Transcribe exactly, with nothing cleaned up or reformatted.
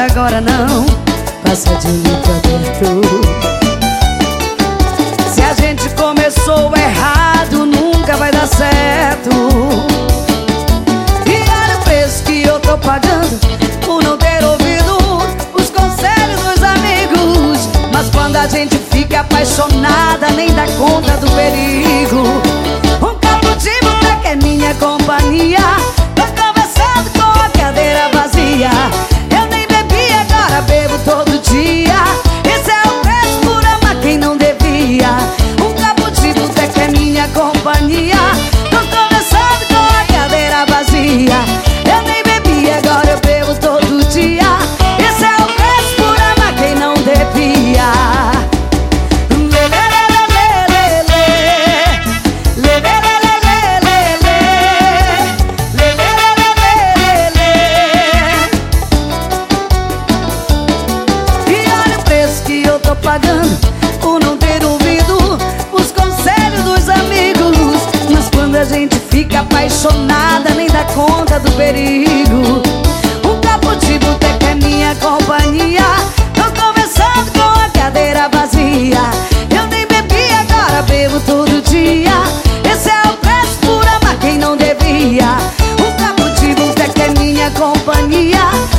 agora não passa de mim pra dentro. Se a gente começou errado, nunca vai dar certo. E olha o preço que eu tô pagando por não ter ouvido os conselhos dos amigos. Mas quando a gente fica apaixonada, nem dá conta do perigo. Um copo de boteco é minha companhia. Tô conversando com a cadeira vazia. Eu nem bebi, agora bebo todo dia. Esse é o preço por amar quem não devia. Um copo de boteco é minha companhia. Tô conversando com a cadeira vazia. Eu nem bebi, agora eu bebo todo dia. Esse é o preço por amar quem não devia. Tô pagando por não ter ouvido os conselhos dos amigos. Mas quando a gente fica apaixonada, nem dá conta do perigo. Um copo de boteco é minha companhia. Tô conversando com a cadeira vazia. Eu nem bebi, agora bebo todo dia. Esse é o preço por amar quem não devia. Um copo de boteco é minha companhia.